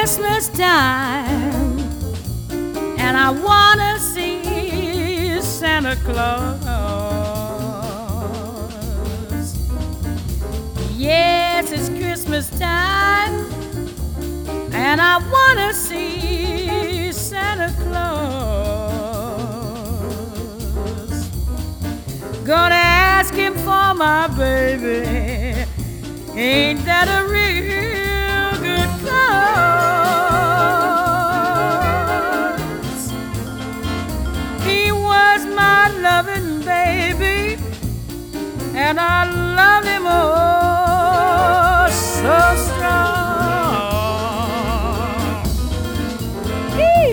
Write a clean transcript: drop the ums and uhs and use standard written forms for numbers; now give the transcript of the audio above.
Christmas time, and I wanna see Santa Claus. Yes, it's Christmas time, and I wanna see Santa Claus. Gonna ask him for my baby. Ain't that a real good cause? He was my loving baby, and I love him oh so